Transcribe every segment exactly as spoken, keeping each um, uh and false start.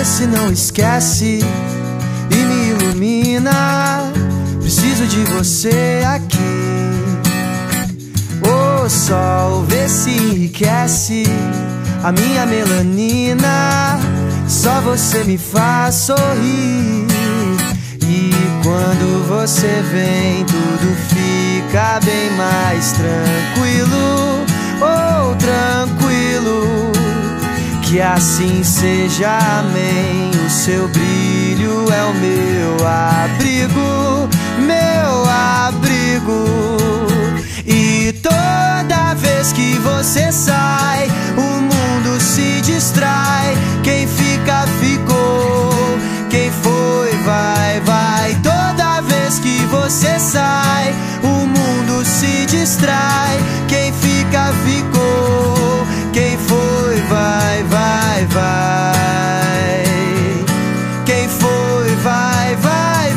vê se não esquece e me ilumina. Preciso de você aqui. O sol vê se enriquece a minha melanina. Só você me faz sorrir. E quando você vem, tudo fica bem mais tranquilo. Oh, tranquilo. Que assim seja, amém. O seu brilho é o meu abrigo, meu abrigo. E toda vez que você sai, o mundo se distrai. Quem fica, ficou. Quem foi, vai, vai. Toda vez que você sai, o mundo se distrai. Quem fica, ficou. Quem foi, vai, vai, vai. Quem foi, vai, vai,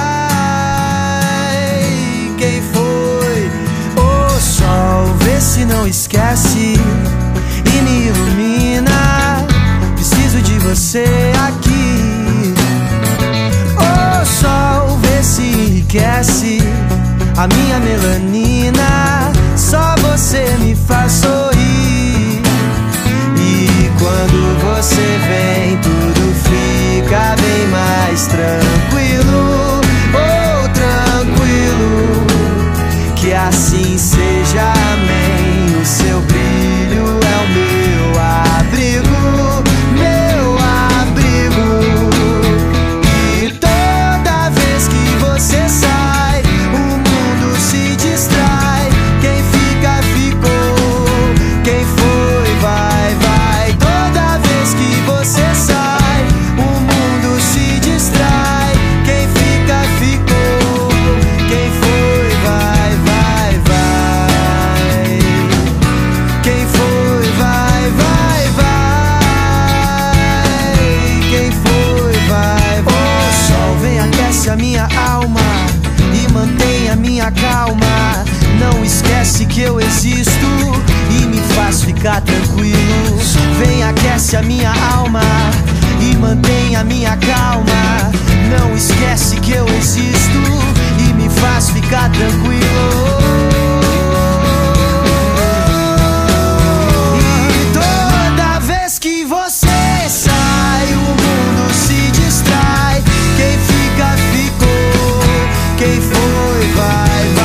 vai. Quem foi? O sol vê se não esquece e me ilumina. Preciso de você aqui. O sol vê se enriquece a minha melanina. Só você me faz sorrir. E quando você vem, tudo fica bem mais tranquilo. Oh, tranquilo. Que assim seja, amém. O seu brilho é o meu abrigo, meu abrigo. E toda vez que você sai, o mundo se distrai. Quem fica, ficou. Quem foi, vai, vai. Toda vez que você sai, o mundo se distrai. Quem fica, ficou. Quem foi, vai, vai, vai. Quem foi, vai, vai, vai. Quem foi, vai, vai. O sol vem, aquece a minha alma e mantém a minha calma. Não esquece que eu existo e me faz ficar tranquilo. Vem, aquece a minha alma e mantém a minha calma. Não esquece que eu existo e me faz ficar tranquilo. E toda vez que você sai, o mundo se distrai. Quem fica, ficou. Quem foi, vai, vai.